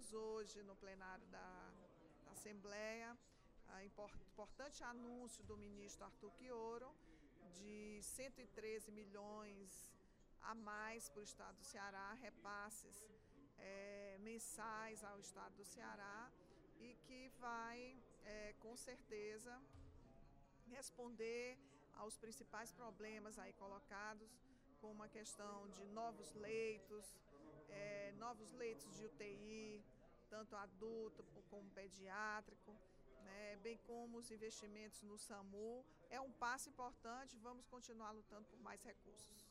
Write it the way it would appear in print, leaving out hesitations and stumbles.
tivemos hoje no plenário da Assembleia importante anúncio do ministro Arthur Quioro de 113 milhões a mais para o estado do Ceará, repasses mensais ao estado do Ceará, e que vai, com certeza, responder aos principais problemas aí colocados, como a questão de novos leitos de UTI, tanto adulto como pediátrico, né, bem como os investimentos no SAMU. É um passo importante, vamos continuar lutando por mais recursos.